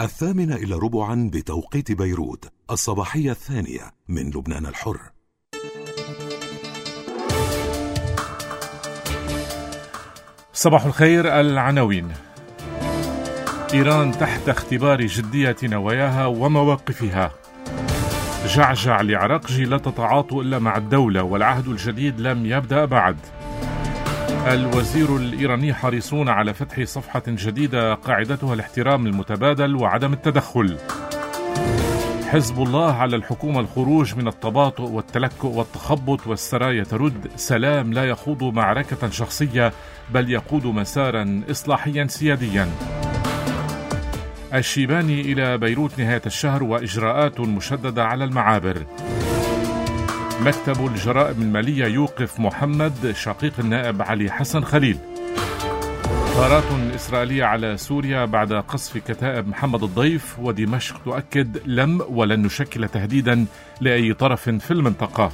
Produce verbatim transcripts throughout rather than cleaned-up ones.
الثامنة إلى ربعا بتوقيت بيروت، الصباحية الثانية من لبنان الحر. صباح الخير. العناوين: إيران تحت اختبار جدية نواياها ومواقفها. جعجع لعراقجي: لا تتعاطوا إلا مع الدولة والعهد الجديد لم يبدأ بعد. الوزير الإيراني: حريصون على فتح صفحة جديدة قاعدتها الاحترام المتبادل وعدم التدخل. حزب الله: على الحكومة الخروج من التباطؤ والتلكؤ والتخبط والسرايا ترد. سلام لا يخوض معركة شخصية بل يقود مسارا إصلاحيا سياديا. الشيباني: إلى بيروت نهاية الشهر وإجراءات مشددة على المعابر. مكتب الجرائم المالية يوقف محمد شقيق النائب علي حسن خليل. غارات إسرائيلية على سوريا بعد قصف كتائب محمد الضيف، ودمشق تؤكد لم ولن نشكل تهديدا لأي طرف في المنطقة.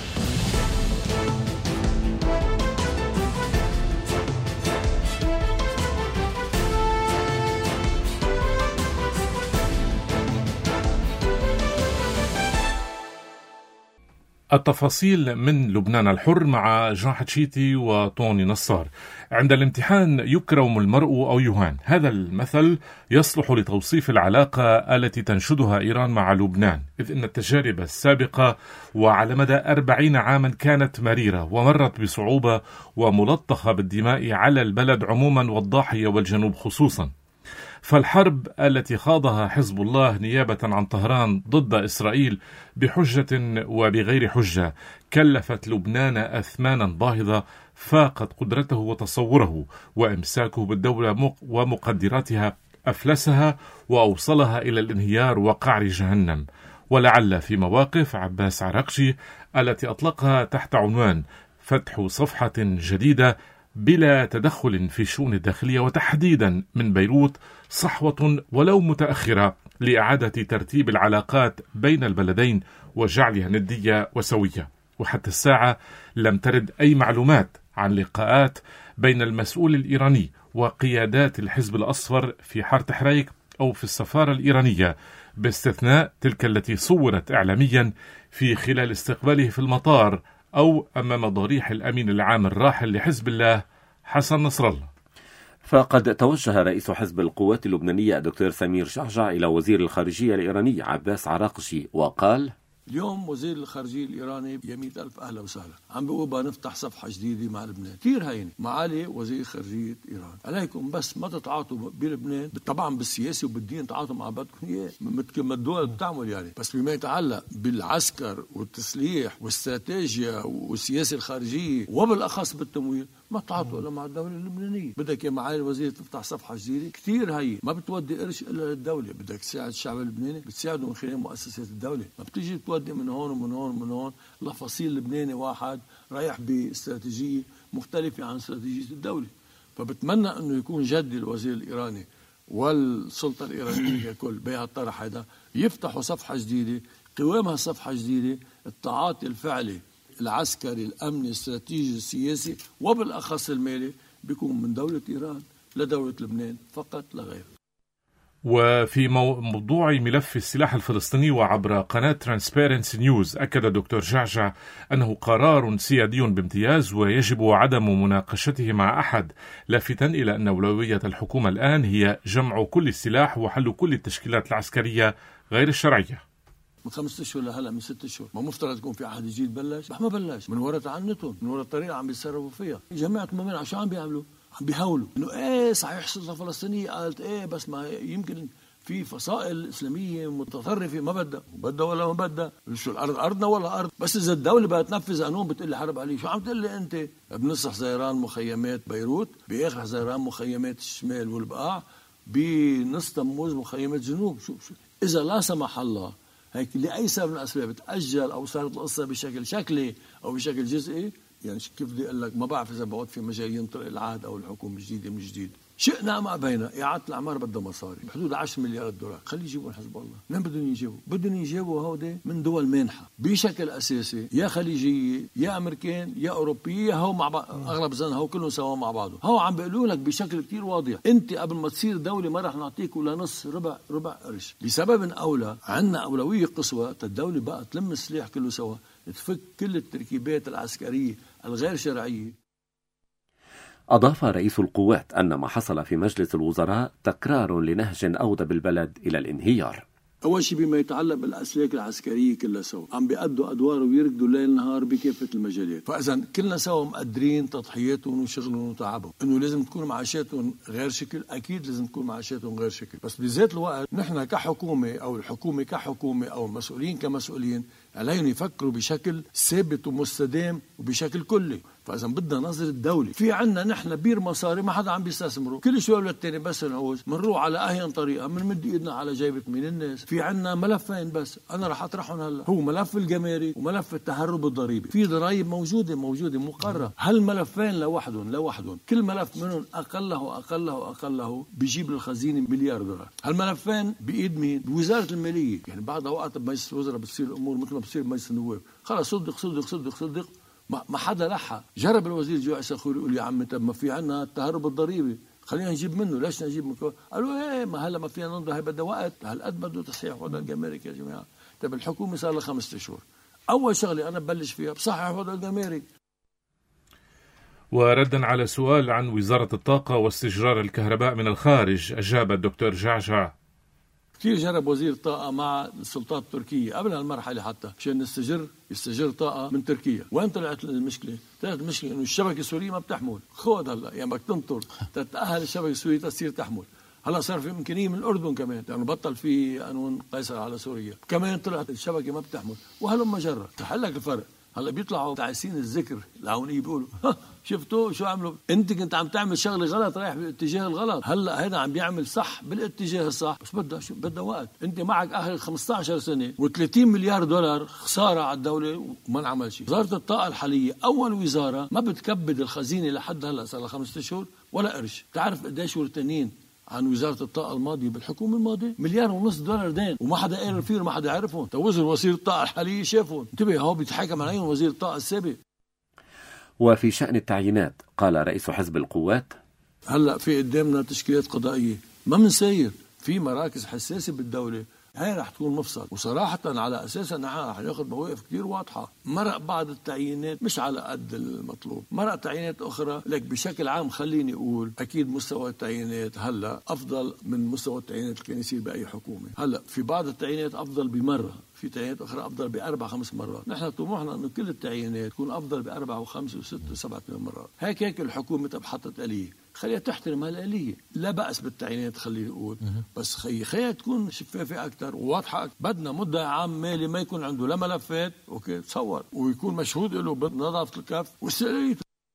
التفاصيل من لبنان الحر مع جان حتشيتي وطوني نصار. عند الامتحان يكرم المرء أو يهان. هذا المثل يصلح لتوصيف العلاقة التي تنشدها إيران مع لبنان، إذ إن التجارب السابقة وعلى مدى أربعين عاما كانت مريرة ومرت بصعوبة وملطخة بالدماء على البلد عموما والضاحية والجنوب خصوصا. فالحرب التي خاضها حزب الله نيابة عن طهران ضد إسرائيل بحجة وبغير حجة كلفت لبنان أثمانا باهظة فاقت قدرته وتصوره، وإمساكه بالدولة ومقدراتها أفلسها وأوصلها إلى الانهيار وقعر جهنم. ولعل في مواقف عباس عراقجي التي أطلقها تحت عنوان فتح صفحة جديدة بلا تدخل في الشؤون الداخلية وتحديدا من بيروت صحوة ولو متأخرة لإعادة ترتيب العلاقات بين البلدين وجعلها ندية وسوية. وحتى الساعة لم ترد أي معلومات عن لقاءات بين المسؤول الإيراني وقيادات الحزب الأصفر في حارة حريك أو في السفارة الإيرانية، باستثناء تلك التي صورت إعلاميا في خلال استقباله في المطار أو أمام ضريح الأمين العام الراحل لحزب الله حسن نصر الله. فقد توجه رئيس حزب القوات اللبنانية الدكتور سمير جعجع إلى وزير الخارجية الإيراني عباس عراقجي وقال: اليوم وزير الخارجية الإيراني يميت ألف أهلا وسهلا عم بيقول نفتح صفحة جديدة مع لبنان. كثير هينة معالي وزير خارجية إيران، عليكم بس ما تتعاطوا بلبنان، طبعا بالسياسة وبالدين تعاطوا مع بعضكم إياه مثل ما الدول بتعمل يعني، بس بما يتعلق بالعسكر والتسليح والاستراتيجيا والسياسة الخارجية وبالأخص بالتمويل ما تعاطوا إلا مع الدولة اللبنانية. بدك يا معالي الوزير تفتح صفحة جديدة كثير هي ما بتودي قرش إلا للدولة، بدك تساعد الشعب اللبناني بتساعده من خلال مؤسسات الدولة، ما بتيجي تودي من هون ومن هون ومن هون لفصيل لبناني واحد رايح باستراتيجية مختلفة عن استراتيجية الدولة. فبتمنى أنه يكون جدي الوزير الإيراني والسلطة الإيرانية ككل بهالطرح هذا يفتحوا صفحة جديدة، قوامها صفحة جديدة، التعاطي الفعلي العسكري الأمني الاستراتيجي السياسي وبالأخص المالي بيكون من دولة إيران لدولة لبنان فقط لا غير. وفي موضوع ملف السلاح الفلسطيني وعبر قناة ترانسبيرنسي نيوز أكد دكتور جعجع أنه قرار سيادي بامتياز ويجب عدم مناقشته مع أحد، لافتا إلى أن أولوية الحكومة الآن هي جمع كل السلاح وحل كل التشكيلات العسكرية غير الشرعية. من خمسة أشهر لهلا من ستة أشهر ما مفترض يكون في عهد جديد بلش؟ ما بلش، من وراء تعنتهم، من وراء الطريقة عم بيتصرفوا فيها. جماعة مؤمنين عشان عم بيعملوا؟ عم بيحاولوا انه ايه صحيح سلطة فلسطينية، قالت ايه بس ما يمكن في فصائل إسلامية متطرفة ما بدها بدها ولا ما بدها، شو الأرض أرضنا ولا أرض، بس إذا الدولة بدها تنفذ قانون بتقول لي حرب عليه. شو عم تقول لي أنت؟ بنصح زيران مخيمات بيروت، بآخر زيران مخيمات الشمال والبقاع، بنص تموز مخيمات جنوب. شو شو إذا لا سمح الله هيك لأي سبب من الأسباب تأجل أو صارت القصة بشكل شكلي أو بشكل جزئي، يعني كيف بدي أقول لك ما بعرف إذا بعد في مجال ينطلق العهد أو الحكومة الجديدة من جديد. شئنا ما بينا إعادة الأعمار بدها مصاري بحدود عشرة مليارات دولار. خلي يجيبوا حزب الله. لين بدهم يجيبوا؟ بدهم يجيبوا هودي من دول مانحة بشكل أساسي، يا خليجية يا أمريكان يا أوروبية، هو مع بعض أغلب زن هو كلهم سوا مع بعضهم. هو عم بيقولوا لك بشكل كتير واضح أنت قبل ما تصير دولة ما رح نعطيك ولا نص ربع ربع قرش. لسبب أولى عندنا أولوية قصوى، الدولة بقى تلم السلاح كله سوا، تفك كل التركيبات العسكرية الغير شرعية. أضاف رئيس القوات أن ما حصل في مجلس الوزراء تكرار لنهج أودى بالبلد إلى الانهيار. أول شيء بما يتعلق بالأسلاك العسكرية كلها سوا عم بيأدوا أدوار ويركضوا ليل نهار بكافة المجالات، فإذا كلنا سوا مقدرين تضحياتهم وشغلهم وتعبهم، إنه لازم تكون معاشاتهم غير شكل، أكيد لازم تكون معاشاتهم غير شكل، بس بذات الوقت نحن كحكومة أو الحكومة كحكومة أو المسؤولين كمسؤولين عليهم يفكروا بشكل ثابت ومستدام وبشكل كلي. فإذا بدنا نظرة الدولة في عنا نحن بير مصاري ما حدا عم بيستثمره، كل شوي للتاني بس نعوز منروح على أهين طريقة منمد إيدنا على جيبة من الناس. في عنا ملفين بس أنا رح أطرحهم هلا، هو ملف الجمارك وملف التهرب الضريبي. في ضرائب موجودة موجودة مقررة، هالملفين لوحدهم لوحدهم كل ملف منهم أقله أقله أقله بيجيب للخزينة مليار دولار. هالملفين بإيد مين؟ بوزارة المالية. يعني بعد وقت بمجلس الوزراء بتصير الأمور مثل ما بتصير بمجلس النواب، خلص صدق صدق صدق صدق ما حدا لحق. جرب الوزير جوعي سخوري يقول يا عمي طب ما في عنا التهرب الضريبي خلينا نجيب منه، ليش نجيب منه؟ قالوا ايه ما هلا ما فينا ننظر، هي بدها وقت، هالقد بده تصحيح وضع الجمارك يا جماعه. طب الحكومه صار لها خمسة اشهر، اول شغله انا ببلش فيها بصحح وضع الجمارك. وردا على سؤال عن وزاره الطاقه واستجرار الكهرباء من الخارج، اجاب الدكتور جعجع: كثير جرب وزير الطاقة مع السلطات التركية قبل هالمرحلة حتى عشان نستجر يستجر طاقة من تركيا. وين طلعت المشكلة؟ طلعت المشكلة إنه الشبكة السورية ما بتحمل. خود هلا يعني بدك تنطر تتأهل الشبكة السورية تصير تحمل. هلا صار في إمكانية من الأردن كمان لأنه يعني بطل في قانون قيصر على سوريا، كمان طلعت الشبكة ما بتحمل. وهلم جرة تحل لك الفرق. هلا بيطلعوا تعسين الذكر العونية بيقولوا شفتوا شو عملوا؟ انت كنت عم تعمل شغله غلط رايح بالاتجاه الغلط، هلا هذا عم بيعمل صح بالاتجاه الصح، بس بدها شو بدها وقت. انت معك اخر خمسة عشر سنه و30 مليار دولار خساره على الدوله وما انعمل شيء. وزاره الطاقه الحاليه اول وزاره ما بتكبد الخزينه لحد هلا صار لها خمسة اشهر ولا قرش. بتعرف قديش ورتانين عن وزارة الطاقة الماضية بالحكومة الماضية؟ مليار ونص دولار دين وما حدا قارن فيه وما حدا عرفهم. توزر وزير الطاقة الحالية شافهم. انتبه هو بيتحكم عليهم وزير الطاقة السابق. وفي شأن التعيينات قال رئيس حزب القوات: هلا في قدامنا تشكيلات قضائية ما منسير، في مراكز حساسة بالدولة هاي رح تكون مفصل، وصراحة على أساسها نحن رح ناخذ مواقف كتير واضحة. مرق بعض التعيينات مش على قد المطلوب، مرق تعيينات أخرى. لك بشكل عام خليني أقول أكيد مستوى التعيينات هلا أفضل من مستوى التعيينات اللي كان يصير بأي حكومة. هلا في بعض التعيينات أفضل بمرة، في تعيينات أخرى أفضل بأربع خمس مرات. نحن طموحنا إنه كل التعيينات تكون أفضل بأربع وخمس وست وسبعة مرات. هيك هيك الحكومة حطت آلية، خليها تحترم هالآلية. لا بأس بالتعيينات خليني أقول، بس خي خليها تكون شفافة أكثر وواضحة أكثر. بدنا مدعي عام مالي ما يكون عنده لا ملفات أوكي تصور ويكون مشهود له بنظافة الكف واستقلالية.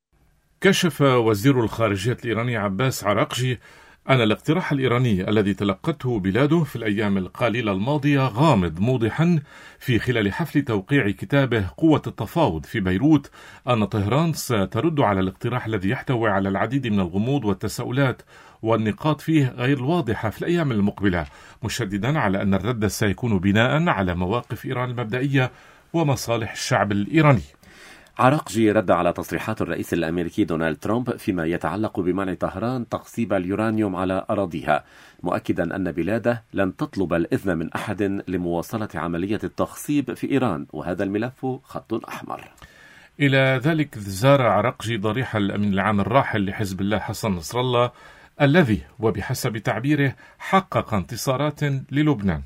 كشف وزير الخارجية الإيراني عباس عراقجي أن الاقتراح الإيراني الذي تلقته بلاده في الأيام القليلة الماضية غامض، موضحا في خلال حفل توقيع كتابه قوة التفاوض في بيروت أن طهران سترد على الاقتراح الذي يحتوي على العديد من الغموض والتساؤلات والنقاط فيه غير الواضحة في الأيام المقبلة، مشددا على أن الرد سيكون بناء على مواقف إيران المبدئية ومصالح الشعب الإيراني. عراقجي رد على تصريحات الرئيس الأمريكي دونالد ترامب فيما يتعلق بمنع طهران تقصيب اليورانيوم على أراضيها، مؤكدا أن بلاده لن تطلب الإذن من أحد لمواصلة عملية التخصيب في إيران، وهذا الملف خط أحمر. إلى ذلك زار عراقجي ضريح الأمين العام الراحل لحزب الله حسن نصر الله الذي وبحسب تعبيره حقق انتصارات للبنان.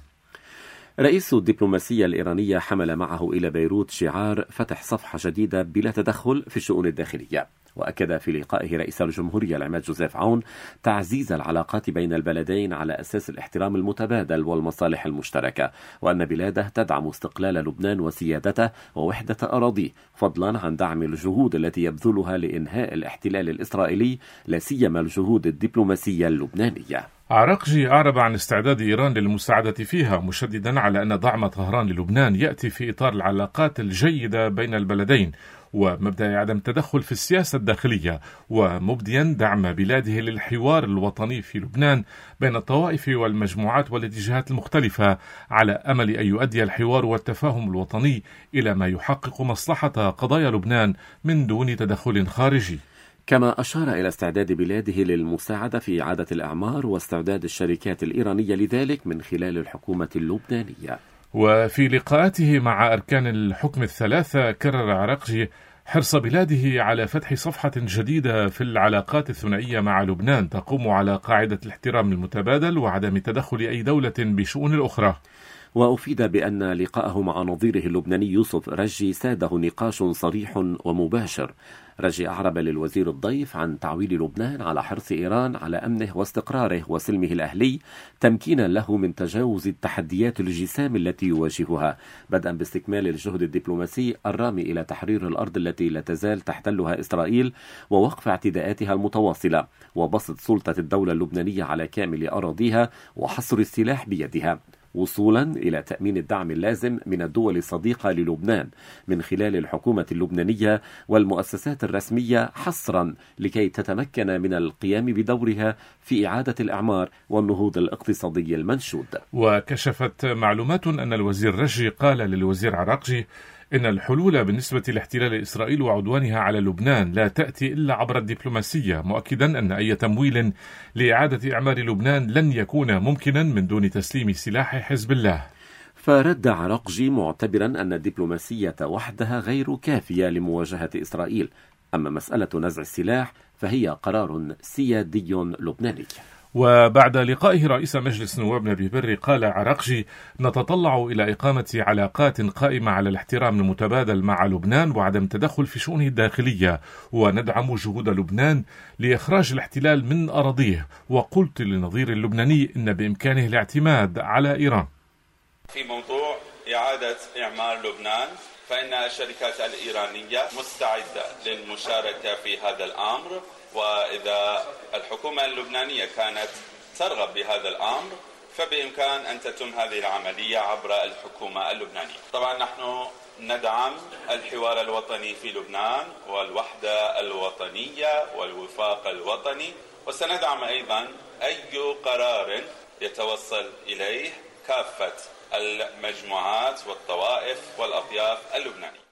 رئيس الدبلوماسية الإيرانية حمل معه إلى بيروت شعار فتح صفحة جديدة بلا تدخل في الشؤون الداخلية. وأكد في لقائه رئيس الجمهورية العماد جوزيف عون تعزيز العلاقات بين البلدين على أساس الاحترام المتبادل والمصالح المشتركة، وأن بلاده تدعم استقلال لبنان وسيادته ووحدة أراضيه، فضلا عن دعم الجهود التي يبذلها لإنهاء الاحتلال الإسرائيلي، لا سيما الجهود الدبلوماسية اللبنانية. عراقجي أعرب عن استعداد إيران للمساعدة فيها، مشددا على أن دعم طهران للبنان يأتي في إطار العلاقات الجيدة بين البلدين ومبدأ عدم التدخل في السياسة الداخلية، ومبديا دعم بلاده للحوار الوطني في لبنان بين الطوائف والمجموعات والاتجاهات المختلفة، على أمل أن يؤدي الحوار والتفاهم الوطني إلى ما يحقق مصلحة قضايا لبنان من دون تدخل خارجي. كما أشار إلى استعداد بلاده للمساعدة في إعادة الإعمار واستعداد الشركات الإيرانية لذلك من خلال الحكومة اللبنانية. وفي لقاءاته مع أركان الحكم الثلاثة كرر عراقجي حرص بلاده على فتح صفحة جديدة في العلاقات الثنائية مع لبنان تقوم على قاعدة الاحترام المتبادل وعدم تدخل أي دولة بشؤون الأخرى. وأفيد بأن لقاءه مع نظيره اللبناني يوسف رجي ساده نقاش صريح ومباشر. رجي أعرب للوزير الضيف عن تعويل لبنان على حرص إيران على أمنه واستقراره وسلمه الأهلي، تمكينا له من تجاوز التحديات الجسام التي يواجهها، بدءا باستكمال الجهد الدبلوماسي الرامي إلى تحرير الأرض التي لا تزال تحتلها إسرائيل ووقف اعتداءاتها المتواصلة، وبسط سلطة الدولة اللبنانية على كامل أراضيها وحصر السلاح بيدها، وصولا إلى تأمين الدعم اللازم من الدول الصديقة للبنان من خلال الحكومة اللبنانية والمؤسسات الرسمية حصرا لكي تتمكن من القيام بدورها في إعادة الإعمار والنهوض الاقتصادي المنشود. وكشفت معلومات أن الوزير رجي قال للوزير عراقجي إن الحلول بالنسبة لاحتلال إسرائيل وعدوانها على لبنان لا تأتي إلا عبر الدبلوماسية، مؤكدا أن أي تمويل لإعادة إعمار لبنان لن يكون ممكنا من دون تسليم سلاح حزب الله. فرد عراقجي معتبرا أن الدبلوماسية وحدها غير كافية لمواجهة إسرائيل، أما مسألة نزع السلاح فهي قرار سيادي لبناني. وبعد لقائه رئيس مجلس نواب نبي بري قال عراقجي: نتطلع إلى إقامة علاقات قائمة على الاحترام المتبادل مع لبنان وعدم التدخل في شؤونه الداخلية، وندعم جهود لبنان لإخراج الاحتلال من أراضيه. وقلت للنظير اللبناني إن بإمكانه الاعتماد على إيران. في موضوع إعادة إعمار لبنان فإن الشركات الإيرانية مستعدة للمشاركة في هذا الأمر، وإذا الحكومة اللبنانية كانت ترغب بهذا الأمر فبإمكان أن تتم هذه العملية عبر الحكومة اللبنانية. طبعا نحن ندعم الحوار الوطني في لبنان والوحدة الوطنية والوفاق الوطني، وسندعم أيضا أي قرار يتوصل إليه كافة المجموعات والطوائف والأطياف اللبنانية.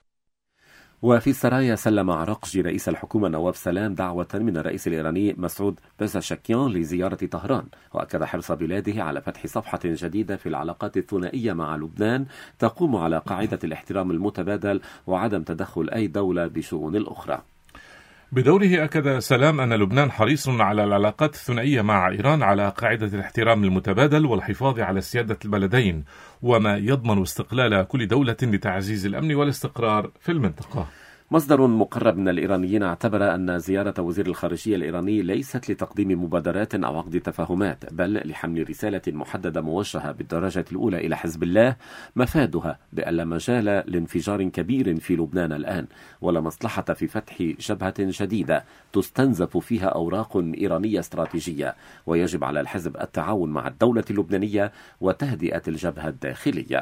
وفي السرايا سلم عراقجي رئيس الحكومة نواف سلام دعوة من الرئيس الإيراني مسعود بيزاشكيان لزيارة طهران، وأكد حرص بلاده على فتح صفحة جديدة في العلاقات الثنائية مع لبنان تقوم على قاعدة الاحترام المتبادل وعدم تدخل أي دولة بشؤون الأخرى. بدوره أكد سلام أن لبنان حريص على العلاقات الثنائية مع إيران على قاعدة الاحترام المتبادل والحفاظ على سيادة البلدين وما يضمن استقلال كل دولة لتعزيز الأمن والاستقرار في المنطقة. مصدر مقرب من الإيرانيين اعتبر أن زيارة وزير الخارجية الإيراني ليست لتقديم مبادرات أو عقد تفاهمات، بل لحمل رسالة محددة موجهة بالدرجة الأولى إلى حزب الله، مفادها بأن لا مجال لانفجار كبير في لبنان الآن، ولا مصلحة في فتح جبهة جديدة تستنزف فيها أوراق إيرانية استراتيجية، ويجب على الحزب التعاون مع الدولة اللبنانية وتهدئة الجبهة الداخلية.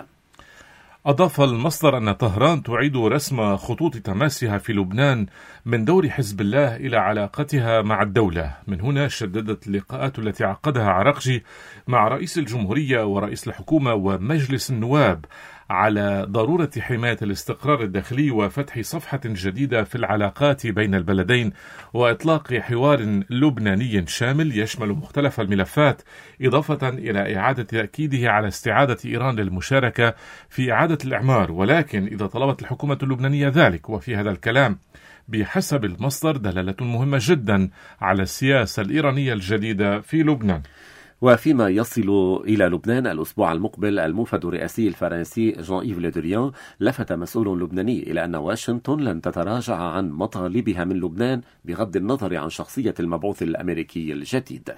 أضاف المصدر أن طهران تعيد رسم خطوط تماسها في لبنان من دور حزب الله إلى علاقتها مع الدولة. من هنا شددت اللقاءات التي عقدها عراقجي مع رئيس الجمهورية ورئيس الحكومة ومجلس النواب على ضرورة حماية الاستقرار الداخلي وفتح صفحة جديدة في العلاقات بين البلدين وإطلاق حوار لبناني شامل يشمل مختلف الملفات، إضافة إلى إعادة تأكيده على استعادة إيران للمشاركة في إعادة الإعمار، ولكن إذا طلبت الحكومة اللبنانية ذلك. وفي هذا الكلام بحسب المصدر دلالة مهمة جدا على السياسة الإيرانية الجديدة في لبنان. وفيما يصل إلى لبنان الأسبوع المقبل، الموفد الرئاسي الفرنسي جان إيف لي دريان لفت مسؤول لبناني إلى أن واشنطن لن تتراجع عن مطالبها من لبنان بغض النظر عن شخصية المبعوث الأمريكي الجديد.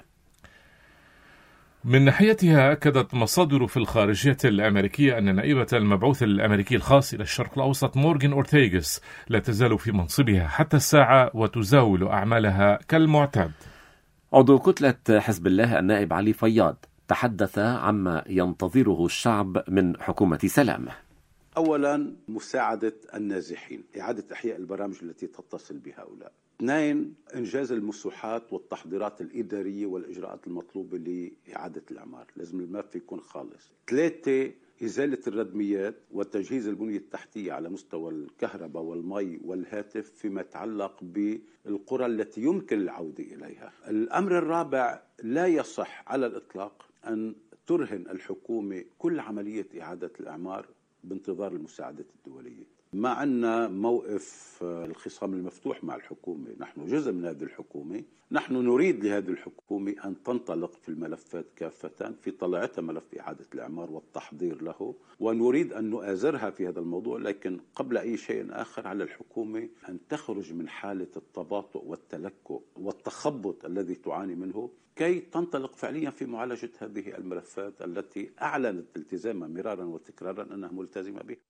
من ناحيتها أكدت مصادر في الخارجية الأمريكية أن نائبة المبعوث الأمريكي الخاص إلى الشرق الأوسط مورغان أورتيغس لا تزال في منصبها حتى الساعة وتزاول أعمالها كالمعتاد. عضو كتلة حزب الله النائب علي فياض تحدث عما ينتظره الشعب من حكومة سلام. أولا مساعدة النازحين، إعادة إحياء البرامج التي تتصل بهؤلاء. اثنين، إنجاز المسوحات والتحضيرات الإدارية والإجراءات المطلوبة لإعادة الإعمار، لازم الملف يكون خالص. ثلاثة، إزالة الردميات وتجهيز البنية التحتية على مستوى الكهرباء والمي والهاتف فيما يتعلق بالقرى التي يمكن العودة إليها. الأمر الرابع، لا يصح على الإطلاق أن ترهن الحكومة كل عملية إعادة الإعمار بانتظار المساعدة الدولية. ما عندنا موقف الخصام المفتوح مع الحكومة، نحن جزء من هذه الحكومة، نحن نريد لهذه الحكومة أن تنطلق في الملفات كافة، في طلعتها ملف إعادة الإعمار والتحضير له، ونريد أن نؤازرها في هذا الموضوع. لكن قبل أي شيء آخر على الحكومة أن تخرج من حالة التباطؤ والتلكؤ والتخبط الذي تعاني منه، كي تنطلق فعليا في معالجة هذه الملفات التي أعلنت التزامها مرارا وتكرارا أنها ملتزمة بها.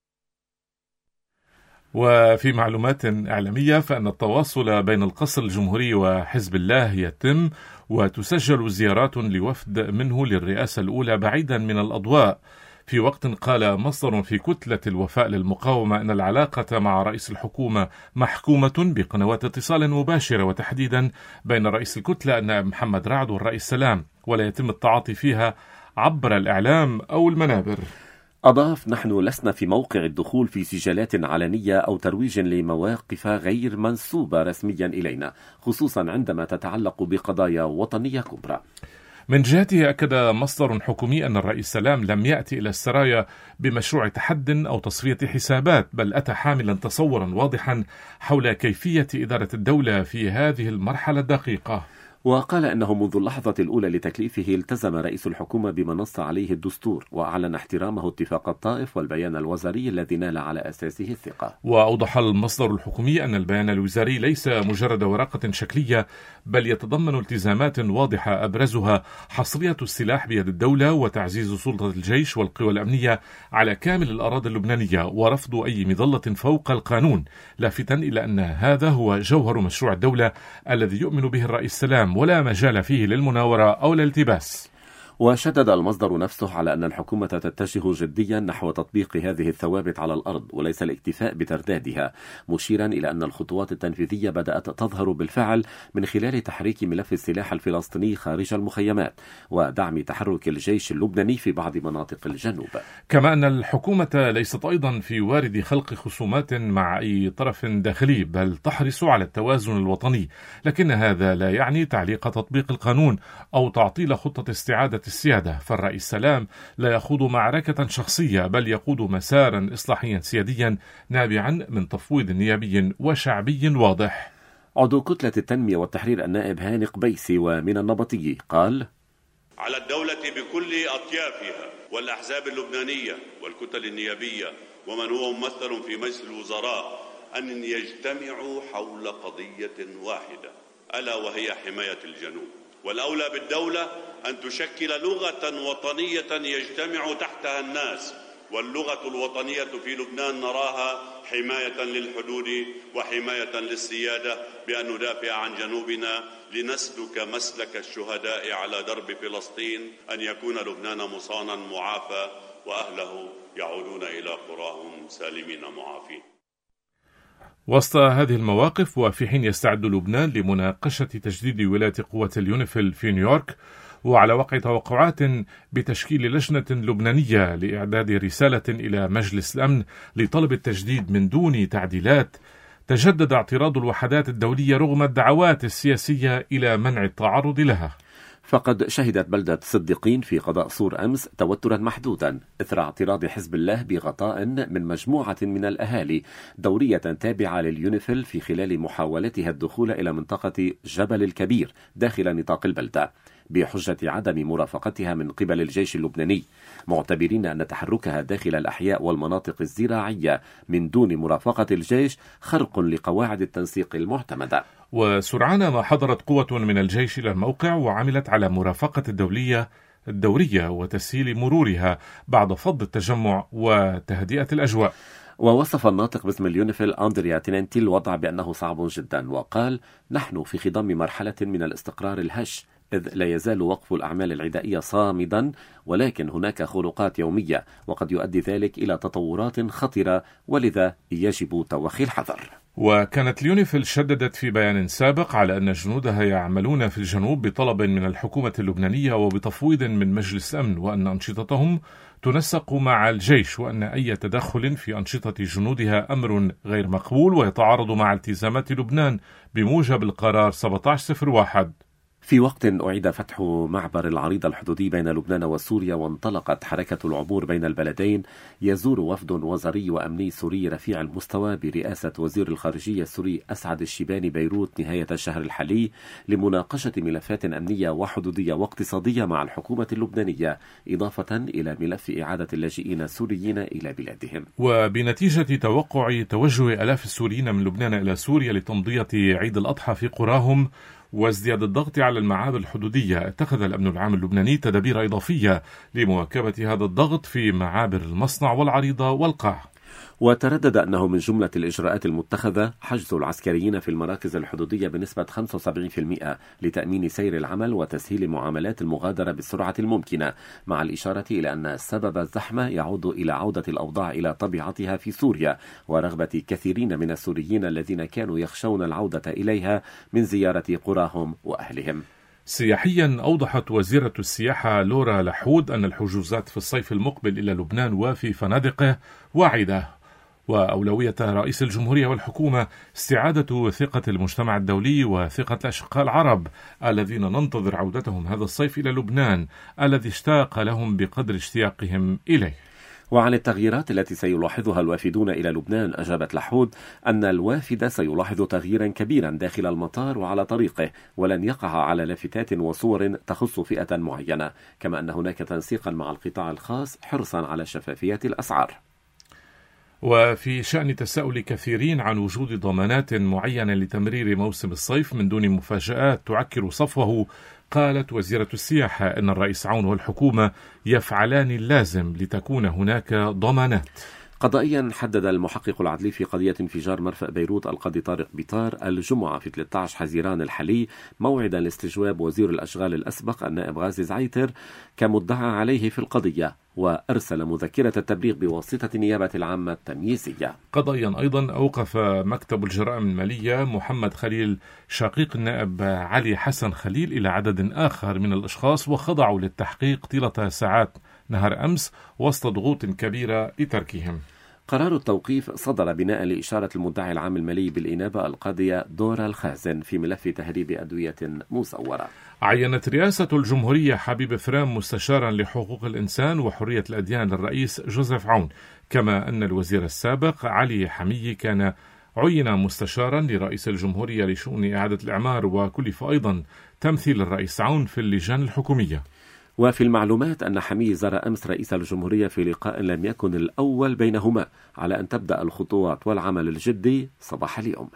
وفي معلومات إعلامية فإن التواصل بين القصر الجمهوري وحزب الله يتم، وتسجل زيارات لوفد منه للرئاسة الأولى بعيدا من الأضواء، في وقت قال مصدر في كتلة الوفاء للمقاومة أن العلاقة مع رئيس الحكومة محكومة بقنوات اتصال مباشرة، وتحديدا بين رئيس الكتلة النائب محمد رعد والرئيس سلام، ولا يتم التعاطي فيها عبر الإعلام أو المنابر. أضاف: نحن لسنا في موقع الدخول في سجالات علنية أو ترويج لمواقف غير منسوبة رسميا إلينا، خصوصا عندما تتعلق بقضايا وطنية كبرى. من جهته أكد مصدر حكومي أن الرئيس سلام لم يأتي إلى السرايا بمشروع تحد أو تصفية حسابات، بل أتى حاملا تصورا واضحا حول كيفية إدارة الدولة في هذه المرحلة الدقيقة. وقال أنه منذ اللحظة الأولى لتكليفه التزم رئيس الحكومة بما نص عليه الدستور، وأعلن احترامه اتفاق الطائف والبيان الوزاري الذي نال على أساسه الثقة. وأوضح المصدر الحكومي أن البيان الوزاري ليس مجرد ورقة شكلية، بل يتضمن التزامات واضحة أبرزها حصرية السلاح بيد الدولة وتعزيز سلطة الجيش والقوى الأمنية على كامل الأراضي اللبنانية، ورفض أي مظلة فوق القانون، لافتا إلى أن هذا هو جوهر مشروع الدولة الذي يؤمن به الرئيس سلام، ولا مجال فيه للمناورة أو الالتباس. وشدد المصدر نفسه على أن الحكومة تتجه جديا نحو تطبيق هذه الثوابت على الأرض وليس الاكتفاء بتردادها، مشيرا إلى أن الخطوات التنفيذية بدأت تظهر بالفعل من خلال تحريك ملف السلاح الفلسطيني خارج المخيمات ودعم تحرك الجيش اللبناني في بعض مناطق الجنوب. كما أن الحكومة ليست أيضا في وارد خلق خصومات مع أي طرف داخلي، بل تحرص على التوازن الوطني، لكن هذا لا يعني تعليق تطبيق القانون أو تعطيل خطة استعادة السيادة. فالرئيس سلام لا يخوض معركة شخصية، بل يقود مسارا إصلاحيا سياديا نابعا من تفويض نيابي وشعبي واضح. عضو كتلة التنمية والتحرير النائب هاني قبيسي ومن النبطي قال: على الدولة بكل أطيافها والأحزاب اللبنانية والكتل النيابية ومن هو ممثل في مجلس الوزراء أن يجتمعوا حول قضية واحدة، ألا وهي حماية الجنوب. والأولى بالدولة أن تشكل لغة وطنية يجتمع تحتها الناس، واللغة الوطنية في لبنان نراها حماية للحدود وحماية للسيادة، بأن ندافع عن جنوبنا لنسلك مسلك الشهداء على درب فلسطين، أن يكون لبنان مصانا معافى وأهله يعودون إلى قراهم سالمين معافين. وسط هذه المواقف وفي حين يستعد لبنان لمناقشة تجديد ولاية قوة اليونيفيل في نيويورك، وعلى وقع توقعات بتشكيل لجنة لبنانية لإعداد رسالة إلى مجلس الأمن لطلب التجديد من دون تعديلات، تجدد اعتراض الوحدات الدولية رغم الدعوات السياسية إلى منع التعرض لها. فقد شهدت بلدة صديقين في قضاء صور أمس توترا محدودا إثر اعتراض حزب الله بغطاء من مجموعة من الأهالي دورية تابعة لليونيفيل في خلال محاولتها الدخول إلى منطقة جبل الكبير داخل نطاق البلدة بحجة عدم مرافقتها من قبل الجيش اللبناني، معتبرين أن تحركها داخل الأحياء والمناطق الزراعية من دون مرافقة الجيش خرق لقواعد التنسيق المعتمدة. وسرعان ما حضرت قوة من الجيش إلى الموقع وعملت على مرافقة الدولية الدورية وتسهيل مرورها بعد فض التجمع وتهدئة الأجواء. ووصف الناطق باسم اليونيفيل أندريا تيننتي الوضع بأنه صعب جدا، وقال: نحن في خضم مرحلة من الاستقرار الهش، إذ لا يزال وقف الأعمال العدائية صامدا، ولكن هناك خروقات يومية وقد يؤدي ذلك إلى تطورات خطرة، ولذا يجب توخي الحذر. وكانت اليونيفيل شددت في بيان سابق على أن جنودها يعملون في الجنوب بطلب من الحكومة اللبنانية وبتفويض من مجلس أمن، وأن أنشطتهم تنسق مع الجيش، وأن أي تدخل في أنشطة جنودها أمر غير مقبول ويتعارض مع التزامات لبنان بموجب القرار سبعة عشر صفر واحد. في وقت أعيد فتح معبر العريض الحدودي بين لبنان وسوريا وانطلقت حركة العبور بين البلدين، يزور وفد وزاري وأمني سوري رفيع المستوى برئاسة وزير الخارجية السوري أسعد الشيباني بيروت نهاية الشهر الحالي لمناقشة ملفات أمنية وحدودية واقتصادية مع الحكومة اللبنانية، إضافة إلى ملف إعادة اللاجئين السوريين إلى بلادهم. وبنتيجة توقع توجه آلاف السوريين من لبنان إلى سوريا لتمضية عيد الأضحى في قراهم وازدياد الضغط على المعابر الحدودية، اتخذ الأمن العام اللبناني تدابير إضافية لمواكبة هذا الضغط في معابر المصنع والعريضة والقاع. وتردد أنه من جملة الإجراءات المتخذة حجز العسكريين في المراكز الحدودية بنسبة خمسة وسبعين بالمئة لتأمين سير العمل وتسهيل معاملات المغادرة بالسرعة الممكنة، مع الإشارة إلى أن سبب الزحمة يعود إلى عودة الأوضاع إلى طبيعتها في سوريا ورغبة كثيرين من السوريين الذين كانوا يخشون العودة إليها من زيارة قراهم وأهلهم. سياحيا، أوضحت وزيرة السياحة لورا لحود أن الحجوزات في الصيف المقبل إلى لبنان وفي فنادقه واعدة، وأولوية رئيس الجمهورية والحكومة استعادة ثقة المجتمع الدولي وثقة الأشقاء العرب الذين ننتظر عودتهم هذا الصيف إلى لبنان الذي اشتاق لهم بقدر اشتياقهم إليه. وعن التغييرات التي سيلاحظها الوافدون إلى لبنان، أجابت لحود أن الوافد سيلاحظ تغييرا كبيرا داخل المطار وعلى طريقه، ولن يقع على لافتات وصور تخص فئة معينة، كما أن هناك تنسيقا مع القطاع الخاص حرصا على شفافية الأسعار. وفي شأن تساؤل كثيرين عن وجود ضمانات معينة لتمرير موسم الصيف من دون مفاجآت تعكر صفوه، قالت وزيرة السياحة أن الرئيس عون والحكومة يفعلان اللازم لتكون هناك ضمانات. قضائيا، حدد المحقق العدلي في قضية انفجار مرفأ بيروت القاضي طارق بيطار الجمعة في ثلاثة عشر حزيران الحالي موعدا لاستجواب وزير الأشغال الأسبق النائب غازي زعيتر كمدعى عليه في القضية، وأرسل مذكرة التبليغ بواسطة النيابة العامة التمييزية. قضائيا أيضا، أوقف مكتب الجرائم المالية محمد خليل شقيق النائب علي حسن خليل إلى عدد آخر من الأشخاص وخضعوا للتحقيق طيلة ساعات نهار أمس وسط ضغوط كبيرة لتركهم. قرار التوقيف صدر بناء لإشارة المدعي العام المالي بالإنابة القاضية دورا الخازن في ملف تهريب أدوية مزورة. عينت رئاسة الجمهورية حبيب فرام مستشارا لحقوق الإنسان وحرية الأديان للرئيس جوزيف عون، كما أن الوزير السابق علي حميي كان عين مستشارا لرئيس الجمهورية لشؤون إعادة الإعمار، وكلف أيضا تمثيل الرئيس عون في اللجان الحكومية. وفي المعلومات أن حميي زار أمس رئيس الجمهورية في لقاء لم يكن الأول بينهما، على أن تبدأ الخطوات والعمل الجدي صباح اليوم.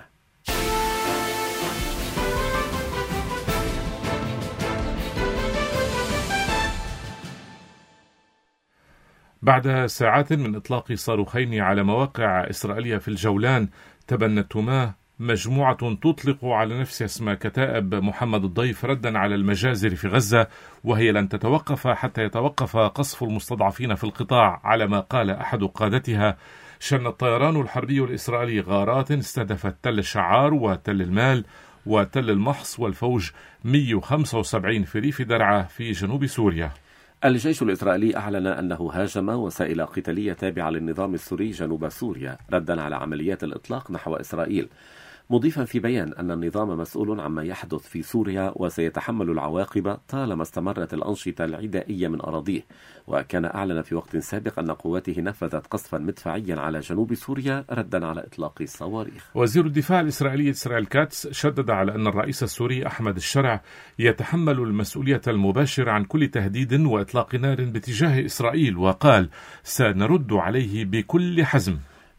بعد ساعات من إطلاق صاروخين على مواقع إسرائيلية في الجولان، تبنتهما مجموعة تطلق على نفسها اسم كتائب محمد الضيف ردا على المجازر في غزة، وهي لن تتوقف حتى يتوقف قصف المستضعفين في القطاع، على ما قال أحد قادتها. شن الطيران الحربي الإسرائيلي غارات استهدفت تل الشعار وتل المال وتل المحص والفوج مئة وخمسة وسبعين في ريف درعا في جنوب سوريا. الجيش الإسرائيلي أعلن أنه هاجم وسائل قتالية تابعة للنظام السوري جنوب سوريا ردا على عمليات الإطلاق نحو إسرائيل، مضيفا في بيان أن النظام مسؤول عما يحدث في سوريا وسيتحمل العواقب طالما استمرت الأنشطة العدائية من أراضيه. وكان أعلن في وقت سابق أن قواته نفذت قصفا مدفعيا على جنوب سوريا ردا على إطلاق الصواريخ. وزير الدفاع الإسرائيلي إسرائيل كاتس شدد على أن الرئيس السوري أحمد الشرع يتحمل المسؤولية المباشرة عن كل تهديد وإطلاق نار باتجاه إسرائيل، وقال: سنرد عليه بكل حزم.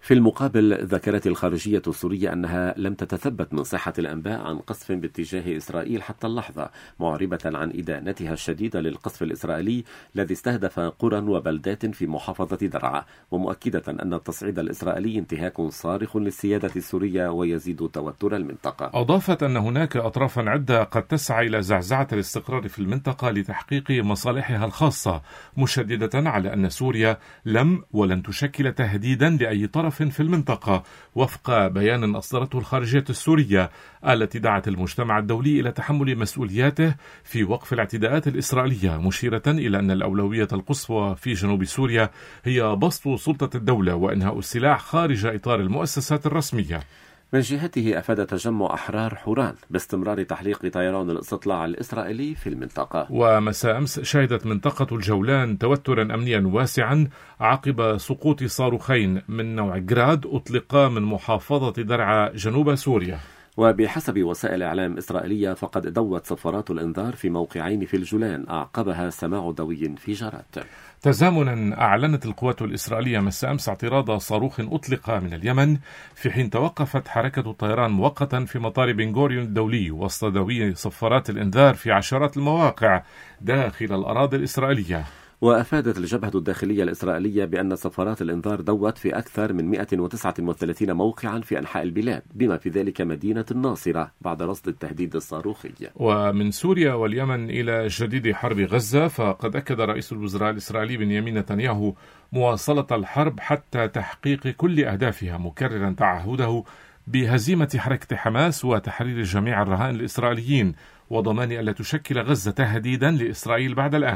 في المقابل ذكرت الخارجية السورية أنها لم تتثبت من صحة الأنباء عن قصف باتجاه إسرائيل حتى اللحظة، معربة عن إدانتها الشديدة للقصف الإسرائيلي الذي استهدف قرى وبلدات في محافظة درعا، ومؤكدة أن التصعيد الإسرائيلي انتهاك صارخ للسيادة السورية ويزيد توتر المنطقة. أضافت أن هناك أطرافا عدة قد تسعى إلى زعزعة الاستقرار في المنطقة لتحقيق مصالحها الخاصة، مشددة على أن سوريا لم ولن تشكل تهديدا لأي طرف في المنطقة، وفق بيان أصدرته الخارجية السورية التي دعت المجتمع الدولي إلى تحمل مسؤولياته في وقف الاعتداءات الإسرائيلية، مشيرة إلى أن الأولوية القصوى في جنوب سوريا هي بسط سلطة الدولة وإنهاء السلاح خارج إطار المؤسسات الرسمية. من جهته أفاد تجمع أحرار حوران باستمرار تحليق طيران الاستطلاع الإسرائيلي في المنطقة. ومساء أمس شهدت منطقة الجولان توترا أمنيا واسعا عقب سقوط صاروخين من نوع جراد أطلقا من محافظة درعا جنوب سوريا. وبحسب وسائل إعلام إسرائيلية فقد دوت صفارات الإنذار في موقعين في الجولان أعقبها سماع دوي انفجارات. تزامنا أعلنت القوات الإسرائيلية مساء أمس اعتراض صاروخ أطلق من اليمن، في حين توقفت حركة الطيران مؤقتا في مطار بن غوريون الدولي وسط دوي صفارات الإنذار في عشرات المواقع داخل الأراضي الإسرائيلية. وأفادت الجبهة الداخلية الإسرائيلية بأن صفارات الإنذار دوت في أكثر من مئة وتسعة وثلاثين موقعا في أنحاء البلاد بما في ذلك مدينة الناصرة بعد رصد التهديد الصاروخي. ومن سوريا واليمن إلى جديد حرب غزة، فقد أكد رئيس الوزراء الإسرائيلي بنيامين نتنياهو مواصلة الحرب حتى تحقيق كل أهدافها، مكررا تعهده بهزيمة حركة حماس وتحرير جميع الرهائن الإسرائيليين وضمان ألا تشكل غزة تهديدا لإسرائيل بعد الآن.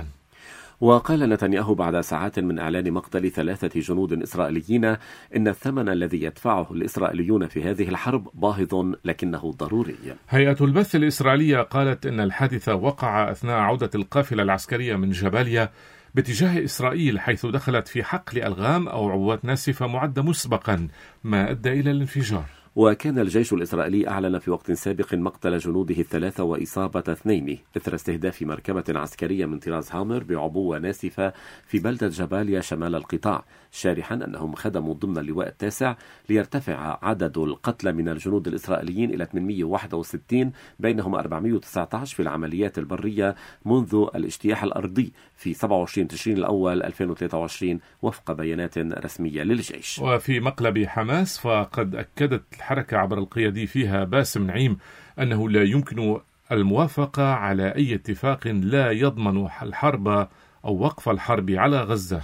وقال نتنياهو بعد ساعات من إعلان مقتل ثلاثة جنود إسرائيليين إن الثمن الذي يدفعه الإسرائيليون في هذه الحرب باهظ لكنه ضروري. هيئة البث الإسرائيلية قالت إن الحادث وقع أثناء عودة القافلة العسكرية من جباليا باتجاه إسرائيل، حيث دخلت في حقل ألغام أو عبوات ناسفة معدة مسبقا ما أدى إلى الانفجار. وكان الجيش الإسرائيلي أعلن في وقت سابق مقتل جنوده الثلاثة وإصابة اثنين إثر استهداف مركبة عسكرية من طراز هامر بعبوة ناسفة في بلدة جباليا شمال القطاع، شارحا أنهم خدموا ضمن اللواء التاسع ليرتفع عدد القتلى من الجنود الإسرائيليين إلى ثمانمئة وواحد وستين، بينهم أربعمئة وتسعة عشر في العمليات البرية منذ الاجتياح الأرضي في سبعة وعشرين تشرين الأول ألفين وثلاثة وعشرين وفق بيانات رسمية للجيش. وفي مقلب حماس فقد أكدت الحركة عبر القيادي فيها باسم نعيم أنه لا يمكن الموافقة على أي اتفاق لا يضمن الحرب أو وقف الحرب على غزة.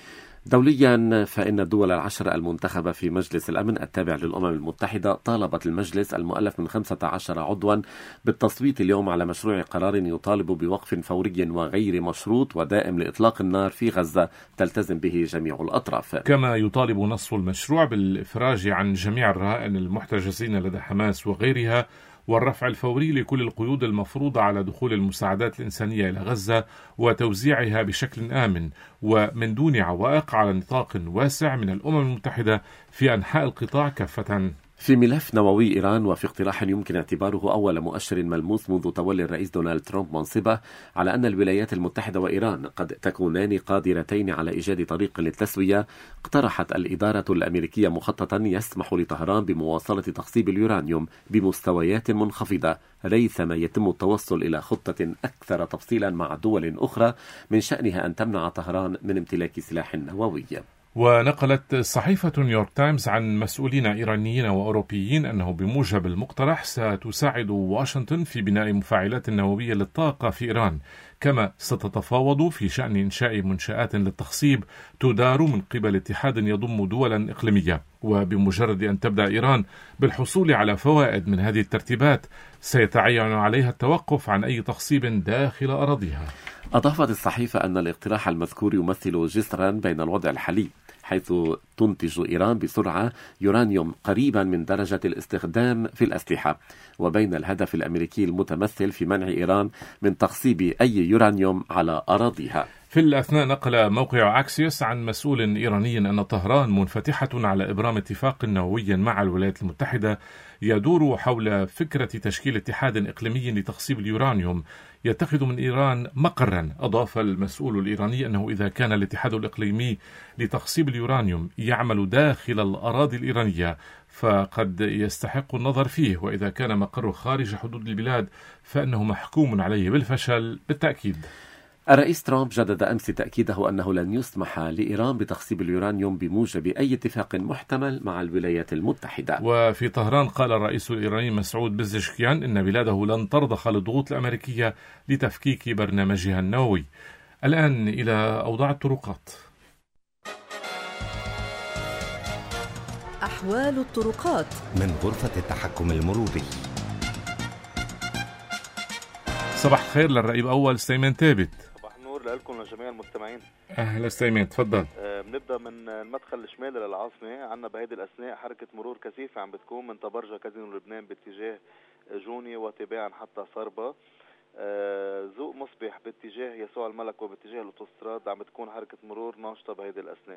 دوليا فإن الدول العشر المنتخبة في مجلس الأمن التابع للأمم المتحدة طالبت المجلس المؤلف من خمسة عشر عضوا بالتصويت اليوم على مشروع قرار يطالب بوقف فوري وغير مشروط ودائم لإطلاق النار في غزة تلتزم به جميع الأطراف. كما يطالب نصف المشروع بالإفراج عن جميع الرهائن المحتجزين لدى حماس وغيرها والرفع الفوري لكل القيود المفروضة على دخول المساعدات الإنسانية إلى غزة وتوزيعها بشكل آمن ومن دون عوائق على نطاق واسع من الأمم المتحدة في أنحاء القطاع كافة. في ملف نووي إيران، وفي اقتراح يمكن اعتباره أول مؤشر ملموس منذ تولي الرئيس دونالد ترامب منصبه على أن الولايات المتحدة وإيران قد تكونان قادرتين على إيجاد طريق للتسوية، اقترحت الإدارة الأمريكية مخططا يسمح لطهران بمواصلة تخصيب اليورانيوم بمستويات منخفضة ريثما يتم التوصل إلى خطة أكثر تفصيلا مع دول أخرى من شأنها أن تمنع طهران من امتلاك سلاح نووي. ونقلت صحيفة نيويورك تايمز عن مسؤولين إيرانيين وأوروبيين أنه بموجب المقترح ستساعد واشنطن في بناء مفاعلات نووية للطاقة في إيران، كما ستتفاوض في شأن إنشاء منشآت للتخصيب تدار من قبل اتحاد يضم دولا إقليمية. وبمجرد أن تبدأ إيران بالحصول على فوائد من هذه الترتيبات سيتعين عليها التوقف عن أي تخصيب داخل أراضيها. أضافت الصحيفة أن الاقتراح المذكور يمثل جسرا بين الوضع الحالي حيث تنتج إيران بسرعة يورانيوم قريبا من درجة الاستخدام في الأسلحة، وبين الهدف الأمريكي المتمثل في منع إيران من تخصيب أي يورانيوم على أراضيها. في الأثناء نقل موقع أكسيوس عن مسؤول إيراني أن طهران منفتحة على إبرام اتفاق نووي مع الولايات المتحدة يدور حول فكرة تشكيل اتحاد إقليمي لتخصيب اليورانيوم يتخذ من إيران مقرا. أضاف المسؤول الإيراني أنه إذا كان الاتحاد الإقليمي لتخصيب اليورانيوم يعمل داخل الأراضي الإيرانية فقد يستحق النظر فيه، وإذا كان مقره خارج حدود البلاد فإنه محكوم عليه بالفشل بالتأكيد. الرئيس ترامب جدد أمس تأكيده أنه لن يسمح لإيران بتخصيب اليورانيوم بموجب أي اتفاق محتمل مع الولايات المتحدة. وفي طهران قال الرئيس الإيراني مسعود بزشكيان إن بلاده لن ترضخ للضغوط الأمريكية لتفكيك برنامجها النووي. الآن إلى أوضاع الطرقات. أحوال الطرقات من غرفة التحكم المروري. صباح الخير للرئيب أول سليمان ثابت. صباح النور لكم لجميع المستمعين. أهلا سليمان، تفضل. أه بنبدأ من المدخل الشمالي للعاصمة. عنا بهيدي الأثناء حركة مرور كثيفة عم بتكون من تبرجة كازينو لبنان باتجاه جوني وتباعا حتى صربة. أه ذوق مصبح باتجاه يسوع الملك وباتجاه الأوتوستراد عم بتكون حركة مرور ناشطة بهيدي الأثناء.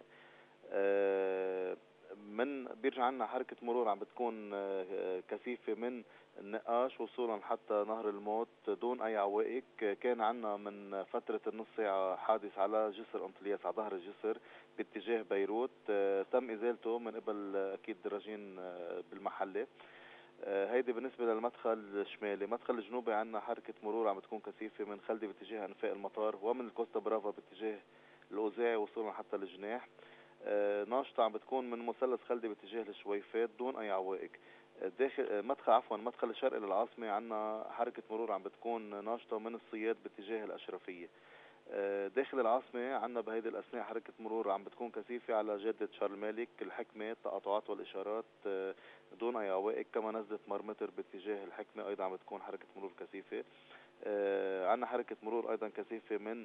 أه من بيرجع عنا حركة مرور عم بتكون كثيفة من النقاش وصولا حتى نهر الموت دون أي عوائق. كان عنا من فترة النص ساعة حادث على جسر أنطلياس على ظهر الجسر باتجاه بيروت، تم إزالته من قبل أكيد دراجين بالمحلة. هيدي بالنسبة للمدخل الشمالي. مدخل الجنوبي عنا حركة مرور عم بتكون كثيفة من خلدي باتجاه أنفاق المطار ومن الكوستا برافا باتجاه الأوزاعي وصولا حتى الجناح. ناشطة عم بتكون من مثلث خلدي باتجاه الشويفات دون أي عوائق. داخل مدخل عفوا مدخل الشرقي للعاصمة عنا حركة مرور عم بتكون ناشطة من الصياد باتجاه الأشرفية. داخل العاصمة عنا بهيدي الأثناء حركة مرور عم بتكون كثيفة على جادة شارل مالك، الحكمة، التقاطعات والإشارات دون أي عوائق. كما نزلة مرمتر باتجاه الحكمة أيضا عم بتكون حركة مرور كثيفة. عنا حركة مرور أيضا كثيفة من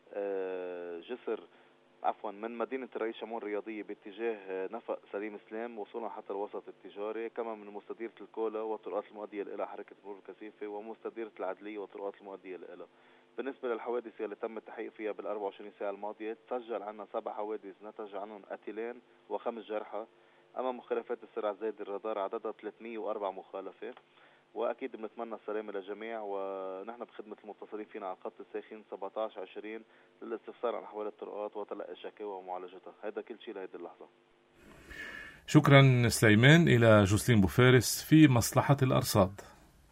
جسر عفوا من مدينة الرئيس شمون الرياضية باتجاه نفق سليم اسلام وصولا حتى الوسط التجاري. كما من مستديرة الكولا والطرقات المؤدية لها حركة مرور كثيفة ومستديرة العدلية والطرقات المؤدية لها. بالنسبة للحوادث اللي تم التحقيق فيها بال أربعة وعشرين ساعة الماضية تسجل عنا سبع حوادث نتج عنهم قتيلين وخمس جرحى. أما مخالفات السرعة زائد الرادار عددها ثلاثمية وأربعة مخالفة. وأكيد بنتمنى السلامة للجميع ونحن بخدمة المتصلين فينا على الخط الساخن سبعة عشر عشرين للاستفسار عن أحوال الطرقات وتلقي الشكاوى ومعالجتها. هذا كل شيء لهذه اللحظة. شكرا سليمان. إلى جوسلين بوفارس في مصلحة الأرصاد.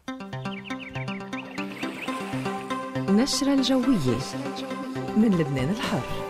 نشرة الجوية من لبنان الحر.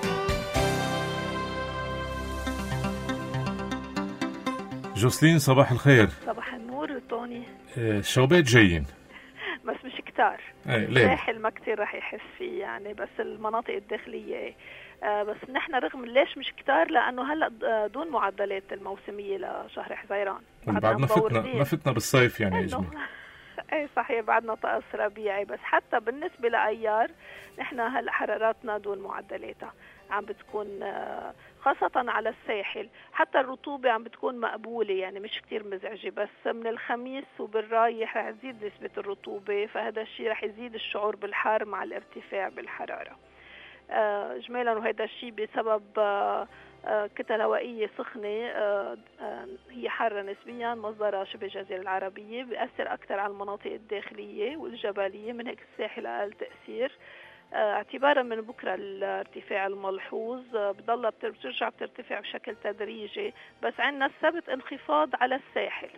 جوسلين صباح الخير. صباح النور توني. الشوبات جايين بس مش كتار. الساحل ما كتير رح يحس فيه يعني، بس المناطق الداخلية. آه بس نحن رغم ليش مش كتار لأنه هلأ دون معدلات الموسمية لشهر حزيران. بعد ما فتنا ما فتنا بالصيف يعني إجمي. ايه صحيح بعدنا طقس ربيعي، بس حتى بالنسبة لأيار نحن هلأ حراراتنا دون معدلاتها عم بتكون خاصة على الساحل. حتى الرطوبة عم بتكون مقبولة يعني مش كتير مزعجة، بس من الخميس وبالرايح رح تزيد نسبة الرطوبة، فهذا الشيء رح يزيد الشعور بالحار مع الارتفاع بالحرارة. إجمالا وهذا الشيء بسبب كتل هوائية سخنة هي حارة نسبيا مصدرها شبه الجزيرة العربية، بيأثر أكثر على المناطق الداخلية والجبلية، من هيك الساحل أقل تأثير. اعتبارا من بكرة الارتفاع الملحوظ بضلها بترجع بترتفع بشكل تدريجي، بس عندنا السبت انخفاض على الساحل.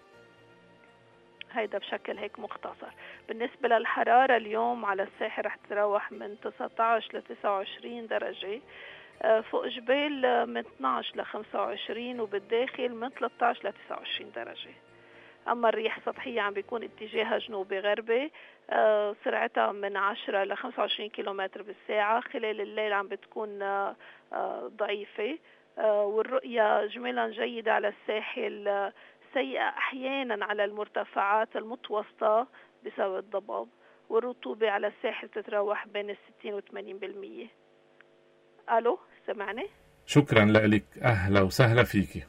هيدا بشكل هيك مختصر. بالنسبة للحرارة اليوم على الساحل رح تتراوح من تسعة عشر ل تسعة وعشرين درجة، فوق جبال من اثني عشر ل خمسة وعشرين وبالداخل من ثلاثة عشر ل تسعة وعشرين درجة. أما الرياح السطحية عم بيكون اتجاهها جنوبي غربي، آه سرعتها من عشرة ل خمسة وعشرين كيلومتر بالساعة. خلال الليل عم بتكون آه ضعيفة، آه والرؤية جميلا جيدة على الساحل، آه سيئة أحيانا على المرتفعات المتوسطة بسبب الضباب، والرطوبة على الساحل تتراوح بين الستين وثمانين بالمية. ألو سمعني؟ شكرا لك، أهلا وسهلا فيكي.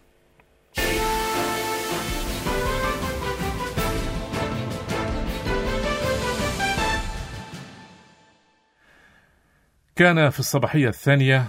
كان في الصباحية الثانية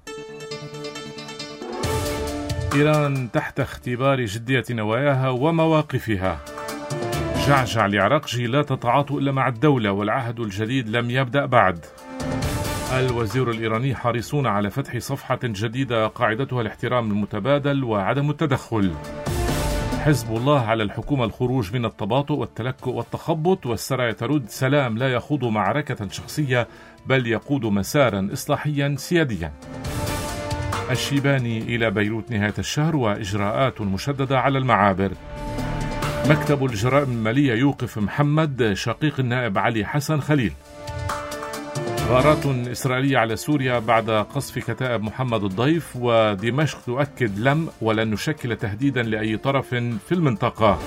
إيران تحت اختبار جدية نواياها ومواقفها. جعجع العراقجي: لا تتعاطوا إلا مع الدولة والعهد الجديد لم يبدأ بعد. الوزير الإيراني: حريصون على فتح صفحة جديدة قاعدتها الاحترام المتبادل وعدم التدخل. حزب الله على الحكومة الخروج من التباطؤ والتلكؤ والتخبط، والسرايا ترد: سلام لا يخوض معركة شخصية بل يقود مسارا إصلاحيا سياديا. الشيباني: إلى بيروت نهاية الشهر وإجراءات مشددة على المعابر. مكتب الجرائم المالية يوقف محمد شقيق النائب علي حسن خليل. غارات إسرائيلية على سوريا بعد قصف كتائب محمد الضيف، ودمشق تؤكد لم ولن نشكل تهديدا لأي طرف في المنطقة.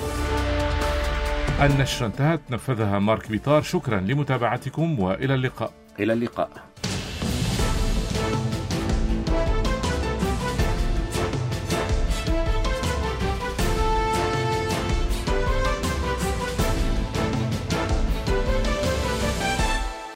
النشرة انتهت، نفذها مارك بيطار. شكرا لمتابعتكم وإلى اللقاء. إلى اللقاء.